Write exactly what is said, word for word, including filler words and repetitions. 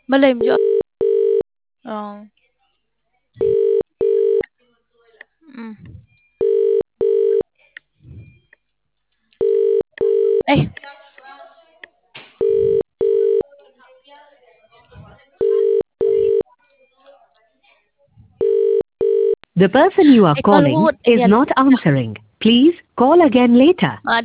Malay mo dyan. Oh. Mm. Ay. The person you are Ay, calling kaluhod. is Ayan. not answering. Please call again later. Ah,